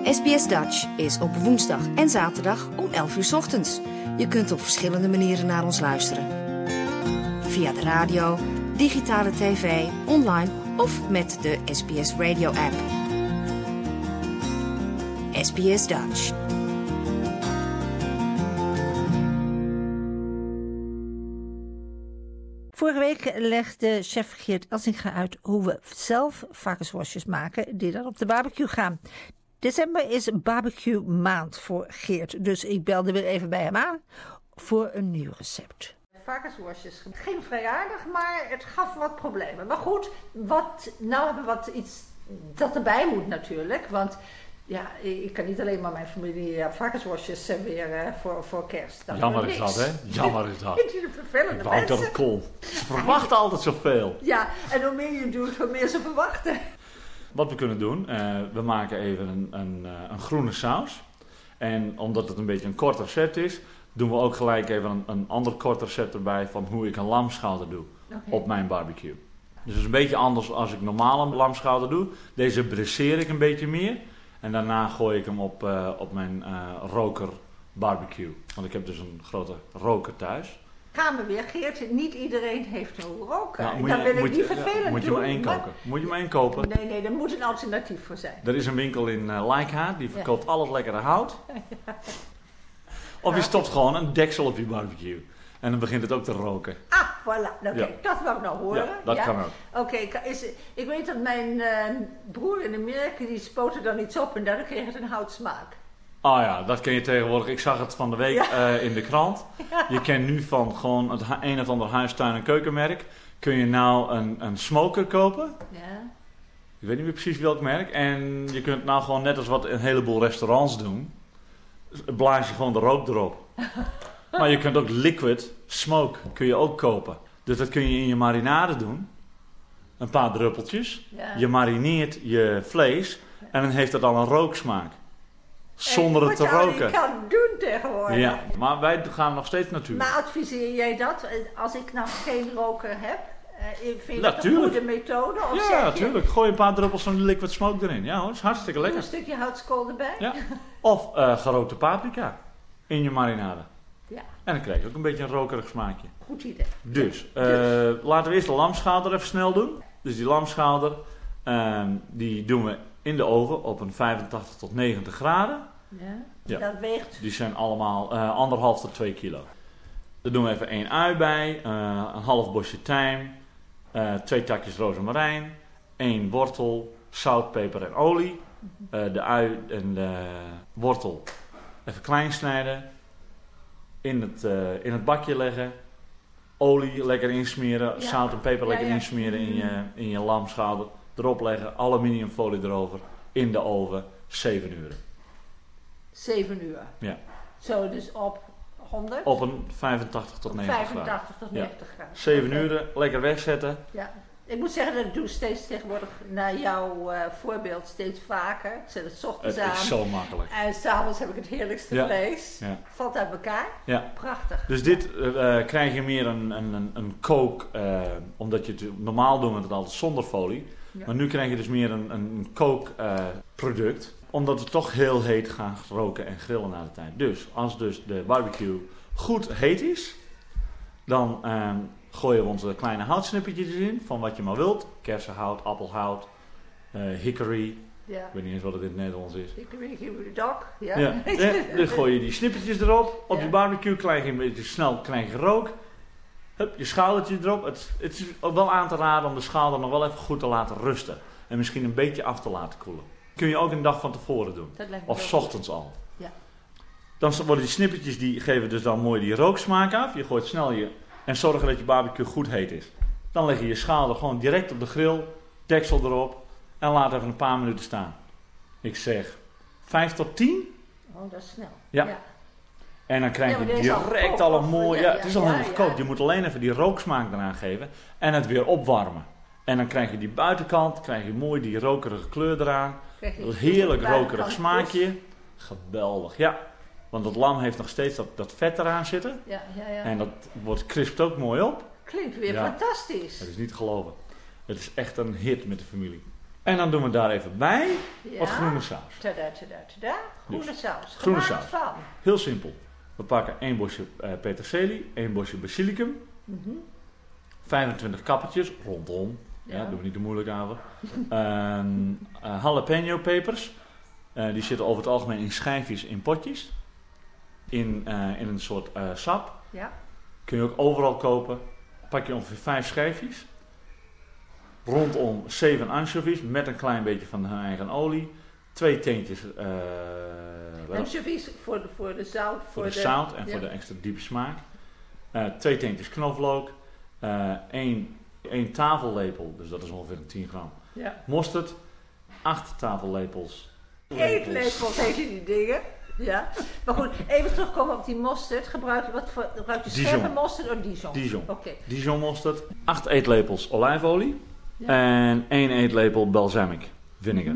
SBS Dutch is op woensdag en zaterdag om 11 uur 's ochtends. Je kunt op verschillende manieren naar ons luisteren. Via de radio, digitale tv, online of met de SBS Radio app. SBS Dutch. Vorige week legde chef Geert Elsinga uit hoe we zelf varkensworstjes maken die dan op de barbecue gaan. December is barbecue maand voor Geert, dus ik belde weer even bij hem aan voor een nieuw recept. Varkensworstjes, geen vrijaardig, maar het gaf wat problemen. Maar goed, nou hebben we iets dat erbij moet natuurlijk, want ja, ik kan niet alleen maar mijn familie varkensworstjes serveren voor kerst. Jammer is dat, hè? Jammer is dat. Vind je de vervelende ik wou dat het kon. Ze verwachten altijd zoveel. Ja, en hoe meer je doet, hoe meer ze verwachten. Wat we kunnen doen, we maken even een groene saus. En omdat het een beetje een kort recept is, doen we ook gelijk even een ander kort recept erbij van hoe ik een lamschouder doe op mijn barbecue. Dus het is een beetje anders als ik normaal een lamschouder doe. Deze brisseer ik een beetje meer. En daarna gooi ik hem op mijn roker barbecue. Want ik heb dus een grote roker thuis. Gaan we weer, Geert. Niet iedereen heeft een roker. Nou, dan wil ik niet vervelend moet je maar één kopen. Moet je maar één kopen? Nee, er moet een alternatief voor zijn. Er is een winkel in Lijkhaat, die verkoopt al het lekkere hout. Ja. Of je stopt gewoon een deksel op je barbecue. En dan begint het ook te roken. Ah, voilà. Okay. Dat wou ik nou horen. Ja, dat kan ook. Oké, ik weet dat mijn broer in Amerika, die spoot dan iets op en daardoor kreeg het een houtsmaak. Oh ja, dat ken je tegenwoordig. Ik zag het van de week in de krant. Ja. Je kent nu van gewoon het een of ander huistuin- en keukenmerk. Kun je nou een smoker kopen. Ja. Ik weet niet meer precies welk merk. En je kunt nou gewoon net als wat een heleboel restaurants doen. Blaas je gewoon de rook erop. Maar je kunt ook liquid smoke kun je ook kopen. Dus dat kun je in je marinade doen. Een paar druppeltjes. Ja. Je marineert je vlees. En dan heeft het al een rooksmaak. Zonder het te roken. Dat kan doen tegenwoordig. Ja, maar wij gaan nog steeds natuurlijk. Maar adviseer jij dat? Als ik nou geen roker heb, vind je dat een goede methode? Of ja, natuurlijk. Gooi een paar druppels van liquid smoke erin. Ja hoor, dat is hartstikke lekker. Een stukje houtskool erbij. Ja. Of gerookte paprika in je marinade. Ja. En dan krijg je ook een beetje een rokerig smaakje. Goed idee. Dus, laten we eerst de lamschouder even snel doen. Dus die lamschouder, die doen we in de oven op een 85 tot 90 graden. Ja. Dat weegt? Die zijn allemaal 1,5 tot 2 kilo. Daar doen we even 1 ui bij, een half bosje tijm, 2 takjes rozemarijn, 1 wortel, zout, peper en olie. De ui en de wortel even klein snijden. In het bakje leggen. Olie lekker insmeren. Zout en peper lekker insmeren in je lamschouder. Erop leggen. Aluminiumfolie erover. In de oven. 7 uur. 7 uur? Ja. Zo, dus op 100? Op een 85 tot 90 graden. 85 tot 90 graden. 7 uur. Lekker wegzetten. Ja. Ik moet zeggen dat ik doe steeds tegenwoordig naar jouw voorbeeld steeds vaker. Ik zet het 's ochtends aan. Het is zo makkelijk. En 's avonds heb ik het heerlijkste vlees. Ja. Valt uit elkaar. Ja. Prachtig. Dus dit krijg je meer een kook. Omdat je het normaal doen we het altijd zonder folie. Ja. Maar nu krijg je dus meer een kookproduct. Omdat we toch heel heet gaan roken en grillen na de tijd. Dus als dus de barbecue goed heet is. Dan gooien we onze kleine houtsnippertjes in, van wat je maar wilt. Kersenhout, appelhout, hickory. Ja. Ik weet niet eens wat het in het Nederlands is. Hickory dock, ja. Dan gooi je die snippertjes erop. Op je barbecue krijg je een beetje snel rook. Hup, je schoudertje erop. Het is ook wel aan te raden om de schouder nog wel even goed te laten rusten. En misschien een beetje af te laten koelen. Kun je ook een dag van tevoren doen. Of 's ochtends al. Ja. Dan worden die snippertjes, die geven dus dan mooi die rooksmaak af. Je gooit snel en zorgen dat je barbecue goed heet is. Dan leg je je schouder gewoon direct op de grill, deksel erop en laat even een paar minuten staan. Ik zeg 5 tot 10. Oh, dat is snel. Ja. En dan krijg je direct al een mooi... Ja, het is al helemaal gekookt. Je moet alleen even die rooksmaak eraan geven en het weer opwarmen. En dan krijg je die buitenkant, krijg je mooi die rokerige kleur eraan. Een heerlijk rokerig smaakje. Geweldig, ja. Want het lam heeft nog steeds dat vet eraan zitten. Ja. En dat crispt ook mooi op. Klinkt weer fantastisch. Het is niet te geloven. Het is echt een hit met de familie. En dan doen we daar even bij Ja. wat groene saus. Tada. Groene Dus, saus. groene Gemaakt saus. van. Heel simpel. We pakken 1 bosje peterselie, 1 bosje basilicum, 25 kappertjes rondom. Ja, doen we niet te moeilijk aan. Jalapeno pepers. Die zitten over het algemeen in schijfjes in potjes. In een soort sap. Ja. Kun je ook overal kopen. Pak je ongeveer 5 schijfjes. Rondom 7 anchovies met een klein beetje van hun eigen olie. 2 teentjes Anchovies voor de zout. voor de zout en voor de extra diepe smaak. 2 teentjes knoflook. 1 tafellepel, dus dat is ongeveer een 10 gram. Ja. Mosterd. 8 tafellepels. Eetlepels heet je die dingen. Ja. Maar goed, even terugkomen op die mosterd. Gebruik je Dijon. scherpe mosterd of Dijon? Dijon. Oké. Dijon mosterd. 8 eetlepels olijfolie. Ja. En 1 eetlepel balsamic vinegar.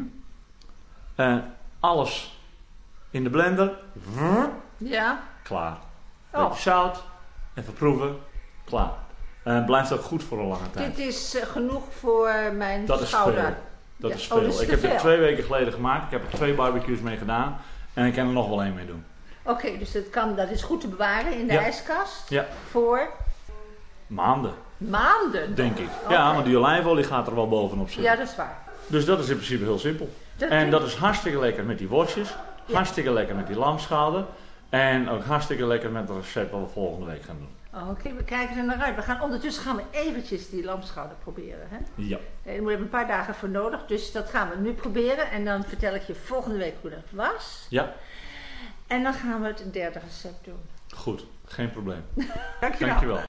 Alles in de blender. Ja. Klaar. Oh. Beetje zout. Even proeven. Klaar. Blijft ook goed voor een lange tijd. Dit is genoeg voor mijn Dat is schouder. veel. Dat Ja. is Oh, veel. dat is Ik te heb dit veel. 2 weken geleden gemaakt. Ik heb er 2 barbecues mee gedaan. En ik kan er nog wel 1 mee doen. Oké, dus dat is goed te bewaren in de ijskast. Ja. Voor Maanden, maanden. denk ik. Oké. Ja, want die olijfolie gaat er wel bovenop zitten. Ja, dat is waar. Dus dat is in principe heel simpel. En dat is hartstikke lekker met die worstjes. Ja. Hartstikke lekker met die lamschouder. En ook hartstikke lekker met het recept wat we volgende week gaan doen. Oké, we kijken er naar uit. Ondertussen gaan we eventjes die lamschouder proberen. Hè? Ja. Daar hebben we een paar dagen voor nodig. Dus dat gaan we nu proberen. En dan vertel ik je volgende week hoe dat was. Ja, En dan gaan we het derde recept doen. goed. Geen probleem. Dankjewel. Dankjewel.